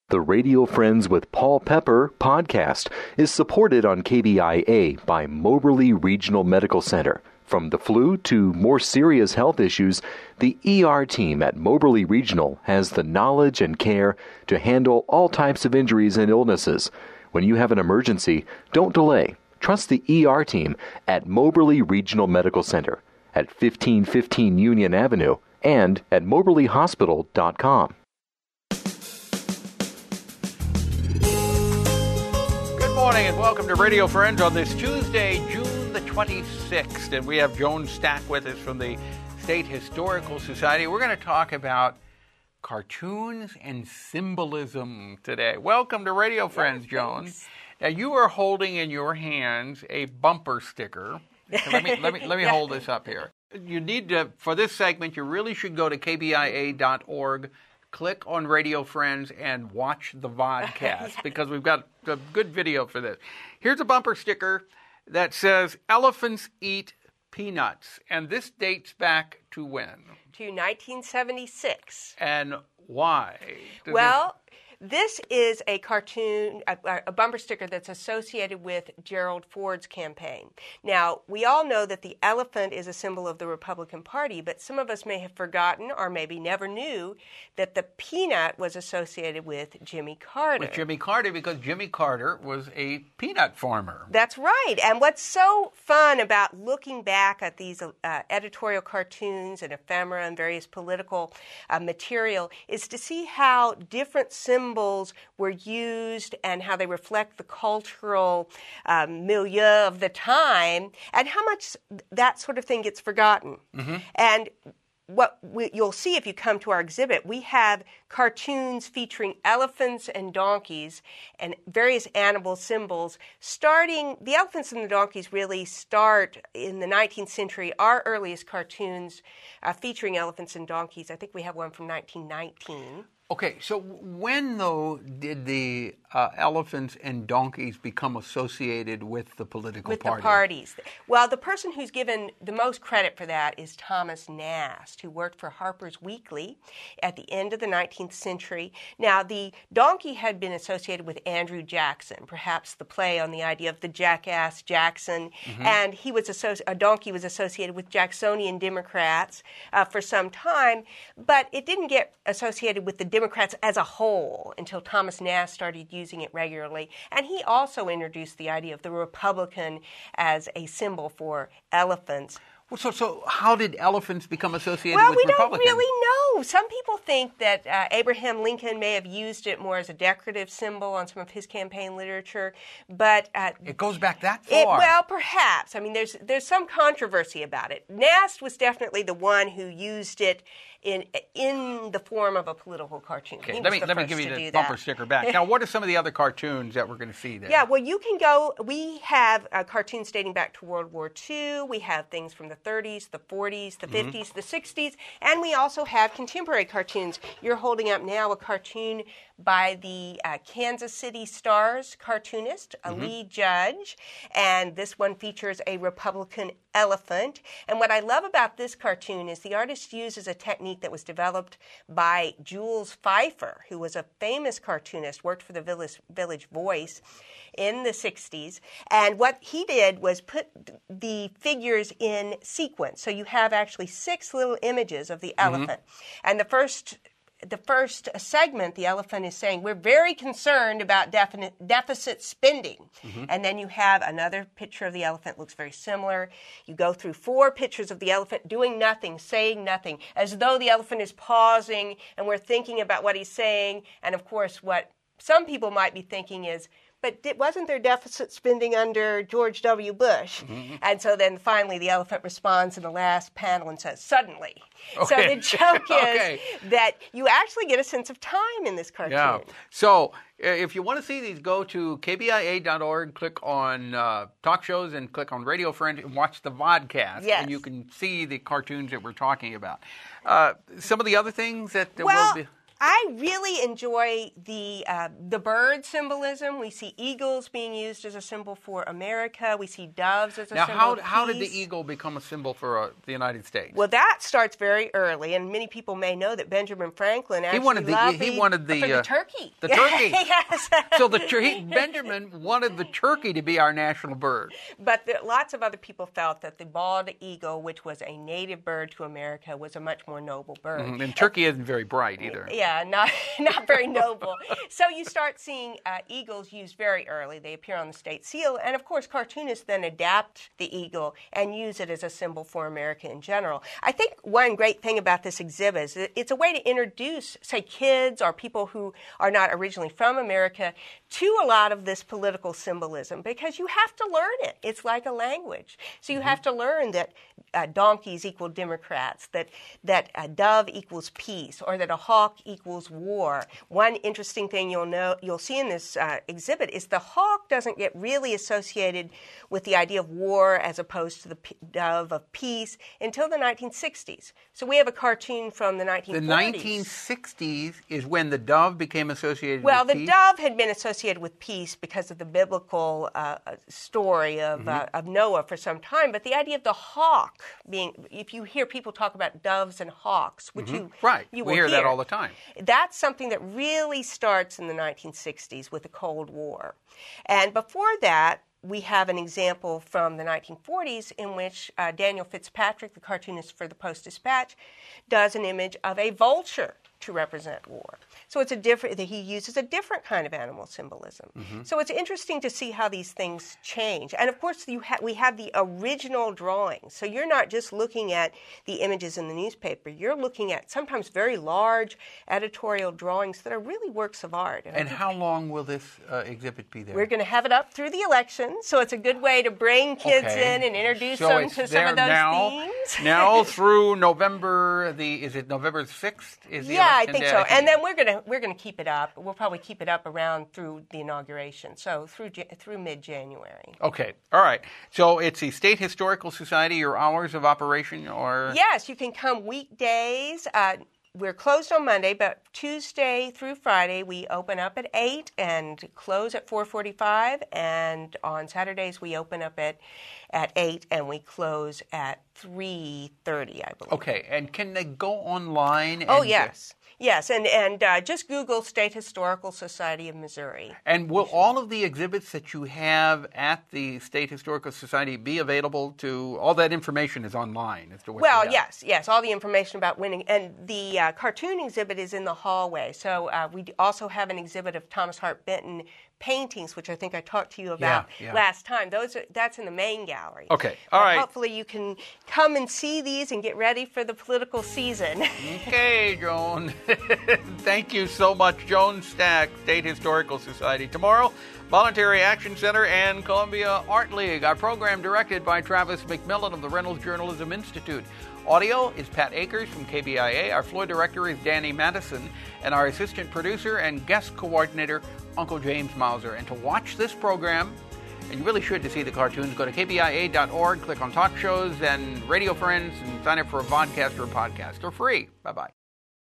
The Radio Friends with Paul Pepper podcast is supported on KBIA by Moberly Regional Medical Center. From the flu to more serious health issues, the ER team at Moberly Regional has the knowledge and care to handle all types of injuries and illnesses. When you have an emergency, don't delay. Trust the ER team at Moberly Regional Medical Center at 1515 Union Avenue and at moberlyhospital.com. Good morning and welcome to Radio Friends on this Tuesday, June the 26th. And we have Joan Stack with us from the State Historical Society. We're going to talk about cartoons and symbolism today. Welcome to Radio Friends, Joan. Thanks. Now, you are holding in your hands a bumper sticker. So let me hold this up here. You need to, for this segment, you really should go to kbia.org, click on Radio Friends, and watch the vodcast because we've got a good video for this. Here's a bumper sticker that says, "Elephants eat peanuts." And this dates back to when? To 1976. And why? This is a cartoon, a bumper sticker that's associated with Gerald Ford's campaign. Now, we all know that the elephant is a symbol of the Republican Party, but some of us may have forgotten or maybe never knew that the peanut was associated with Jimmy Carter. With Jimmy Carter, because Jimmy Carter was a peanut farmer. That's right. And what's so fun about looking back at these editorial cartoons and ephemera and various political material is to see how different symbols were used and how they reflect the cultural milieu of the time and how much that sort of thing gets forgotten. Mm-hmm. And what you'll see if you come to our exhibit, we have cartoons featuring elephants and donkeys and various animal symbols. The elephants and the donkeys really start in the 19th century. Our earliest cartoons featuring elephants and donkeys, I think we have one from 1919. Okay, so when, though, did the elephants and donkeys become associated with the political party? With the parties. Well, the person who's given the most credit for that is Thomas Nast, who worked for Harper's Weekly at the end of the 19th century. Now, the donkey had been associated with Andrew Jackson, perhaps the play on the idea of the jackass Jackson, and a donkey was associated with Jacksonian Democrats for some time, but it didn't get associated with the Democrats as a whole until Thomas Nast started using it regularly. And he also introduced the idea of the Republican as a symbol for elephants. So how did elephants become associated with Republicans? Well, we don't really know. Some people think that Abraham Lincoln may have used it more as a decorative symbol on some of his campaign literature, but it goes back that far. Well, perhaps. I mean, there's some controversy about it. Nast was definitely the one who used it in the form of a political cartoon. Okay, let me give you the bumper sticker back. Now, what are some of the other cartoons that we're going to see there? Yeah, well, you can go. We have cartoons dating back to World War II. We have things from the 30s, the 40s, the 50s, the 60s, and we also have contemporary cartoons. You're holding up now a cartoon by the Kansas City Stars cartoonist, Lee Judge, and this one features a Republican elephant. And what I love about this cartoon is the artist uses a technique that was developed by Jules Feiffer, who was a famous cartoonist, worked for the Village Voice in the 60s. And what he did was put the figures in sequence. So you have actually 6 little images of the elephant. And the first segment, the elephant is saying, "We're very concerned about deficit spending." And then you have another picture of the elephant, looks very similar. You go through 4 pictures of the elephant doing nothing, saying nothing, as though the elephant is pausing and we're thinking about what he's saying. And of course, what some people might be thinking is, but wasn't there deficit spending under George W. Bush? And so then finally the elephant responds in the last panel and says, "Suddenly." Okay. So the joke is that you actually get a sense of time in this cartoon. Yeah. So if you want to see these, go to kbia.org, click on talk shows, and click on Radio Friends and watch the vodcast. Yes. And you can see the cartoons that we're talking about. Some of the other things that will be... I really enjoy the bird symbolism. We see eagles being used as a symbol for America. We see doves as a symbol of peace. How did the eagle become a symbol for the United States? Well, that starts very early, and many people may know that Benjamin Franklin actually wanted the turkey. The turkey. Yes. So Benjamin wanted the turkey to be our national bird. But lots of other people felt that the bald eagle, which was a native bird to America, was a much more noble bird. Mm-hmm. And turkey isn't very bright either. Yeah, not very noble. So you start seeing eagles used very early. They appear on the state seal, and of course cartoonists then adapt the eagle and use it as a symbol for America in general. I think one great thing about this exhibit is it's a way to introduce, say, kids or people who are not originally from America to a lot of this political symbolism, because you have to learn it. It's like a language. So you have to learn that donkeys equal Democrats, that a dove equals peace, or that a hawk equals war. One interesting thing you'll see in this exhibit is the hawk doesn't get really associated with the idea of war as opposed to the dove of peace until the 1960s. So we have a cartoon from the 1940s. The 1960s is when the dove became associated with peace? Well, the dove had been associated with peace because of the biblical story of Noah for some time, but the idea of the hawk being, if you hear people talk about doves and hawks, which you will hear that all the time. That's something that really starts in the 1960s with the Cold War. And before that, we have an example from the 1940s in which Daniel Fitzpatrick, the cartoonist for the Post-Dispatch, does an image of a vulture to represent war. So he uses a different kind of animal symbolism. So it's interesting to see how these things change. And of course, we have the original drawings. So you're not just looking at the images in the newspaper. You're looking at sometimes very large editorial drawings that are really works of art. And how long will this exhibit be there? We're going to have it up through the election, so it's a good way to bring kids in and introduce them to some of those themes. Now through November, is it November 6th? Is the I think so. And then we're gonna keep it up. We'll probably keep it up around through the inauguration, so through mid-January. Okay, all right. So it's the State Historical Society. Your hours of operation, or yes, you can come weekdays. We're closed on Monday, but Tuesday through Friday we open up at 8 and close at 4:45. And on Saturdays we open up at 8 and we close at 3:30, I believe. Okay, and can they go online? Oh, yes. Yes, and just Google State Historical Society of Missouri. And will all of the exhibits that you have at the State Historical Society be available to, all that information is online as to what you have? Yes, all the information about winning. And the cartoon exhibit is in the hallway. So we also have an exhibit of Thomas Hart Benton paintings, which I think I talked to you about last time. That's in the main gallery. Okay, all right. Hopefully you can come and see these and get ready for the political season. Okay, Joan. Thank you so much, Joan Stack, State Historical Society. Tomorrow, Voluntary Action Center and Columbia Art League. Our program directed by Travis McMillan of the Reynolds Journalism Institute. Audio is Pat Akers from KBIA. Our floor director is Danny Madison. And our assistant producer and guest coordinator, Uncle James Mauser. And to watch this program, and you really should to see the cartoons, go to kbia.org, click on talk shows and radio friends, and sign up for a vodcast or a podcast. They're free. Bye-bye.